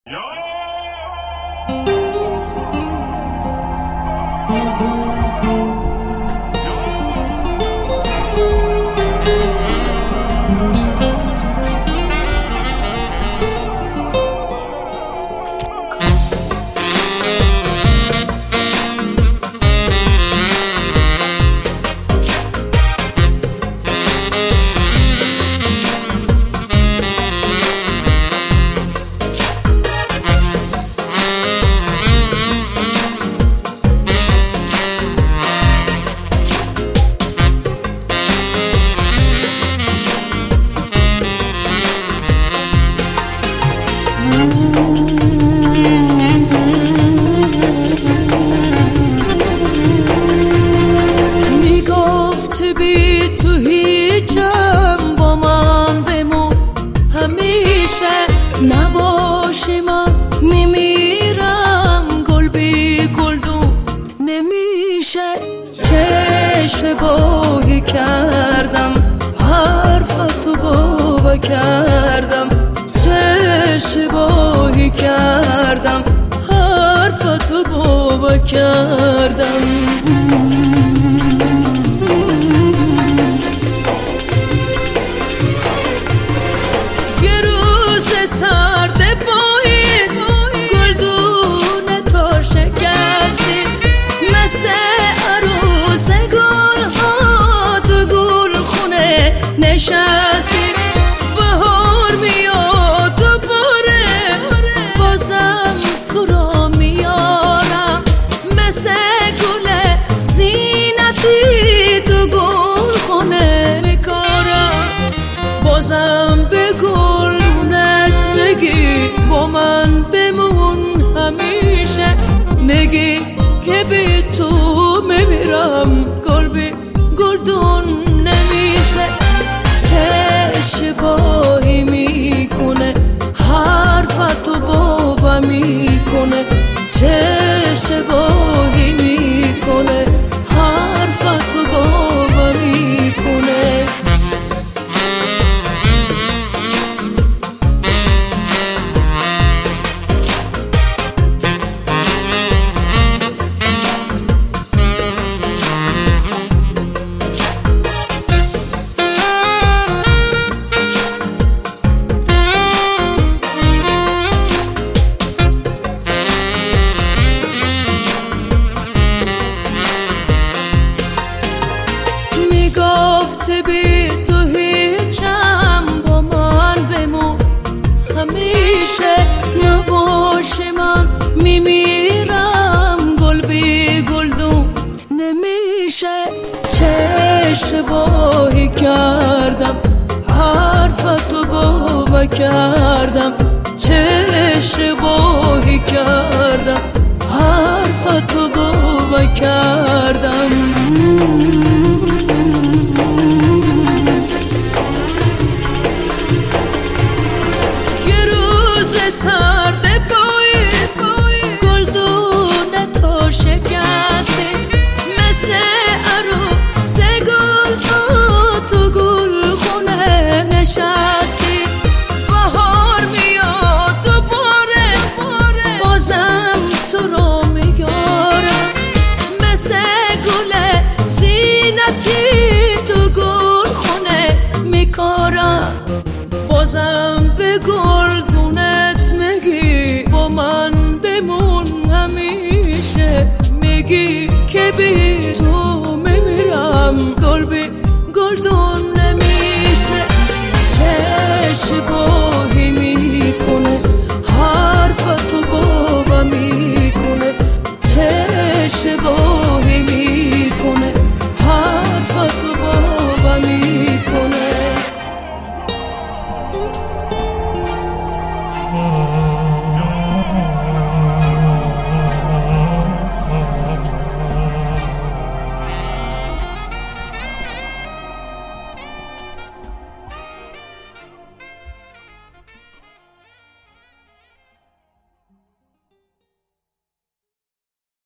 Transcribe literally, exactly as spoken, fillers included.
میگفت بی تو هیچم با من بمون همیشه نباشی من میمیرم گل بی گلدون نمیشه چه اشتباهی کردم حرفتو باور کردم چه اشتباهی کردم حرفتو باور کردم یه روز سرد پاییز گلدون تو شکستی مست عروس گل ها تو گل خونه نشستی بهار میاد دوباره بازم تو را میارم مثل گل زینتی تو گل خونه میکارم بازم به گلونت بگی با من بمون همیشه میگی که بی تو میمیرم گل بی گلدون نمیشه چه اشتباهی میکنه حرفتو باور میکنه چه اشتباهی میکنه حرفتو باور میکنه گفت بی تو هیچم با من بمون همیشه نباشی من میمیرم گل بی گلدون نمیشه چه اشتباهی کردم حرفتو باور کردم چه اشتباهی کردم حرفتو باور کردم سرد پاییز گلدون تو شکستی مثل عروس گل ها تو گل خونه نشستی بهار میاد دوباره بازم تو رو میارم مثل گل زینتی تو گل خونه میکارم بازم به گلدونت میگی با من بمون همیشه میگی که بی تو میمیرم گل بی گلدون نمیشه چه اشتباه